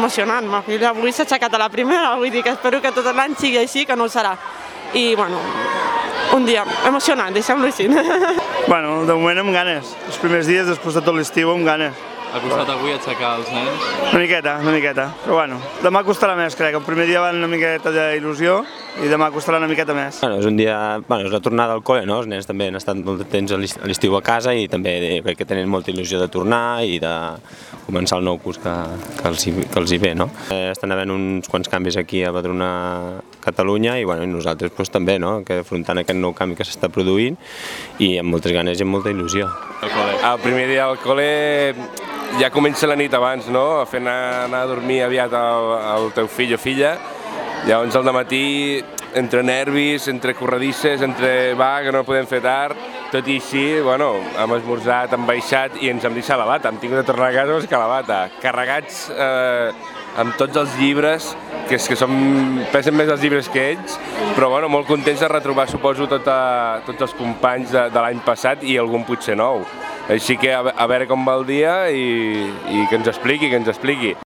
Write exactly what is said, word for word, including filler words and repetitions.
emocionant. Ma filla avui s'ha aixecat a la primera, vull dir que espero que tot l'any sigui així, que no ho serà. I, bueno, un dia emocionant, deixem-lo així. Bueno, de moment amb ganes. Els primers dies, després de tot l'estiu, amb ganes. Ha costat avui aixecar els nens? Una miqueta, una miqueta. Però bueno, demà costarà més, crec. El primer dia van una miqueta d'il·lusió i demà costarà una miqueta més. Bueno, és un dia, bueno, és la tornada al col·le, no? Els nens també han estat molt de temps a l'estiu a casa i també crec que tenen molta il·lusió de tornar i de començar el nou curs que, que, els, hi, que els hi ve, no? Eh, estan havent uns quants canvis aquí a Badruna, Catalunya, i, bueno, i nosaltres pues, també, no? Que afrontant aquest nou canvi que s'està produint i amb moltes ganes i amb molta il·lusió. El primer dia al col·le ja comença la nit abans, no? Fent anar, anar a dormir aviat el, el teu fill o filla. Llavors al dematí, entre nervis, entre corredisses, entre va, que no podem fer tard, tot i així, bueno, hem esmorzat, hem baixat i ens hem deixat la bata. Hem tingut de tornar a casa amb la bata, carregats eh, amb tots els llibres, que, és, que som, pesen més els llibres que ells, però bueno, molt contents de retrobar, suposo, tota, tots els companys de, de l'any passat i algun potser nou. Així que a, a veure com va el dia i, i que ens expliqui, que ens expliqui.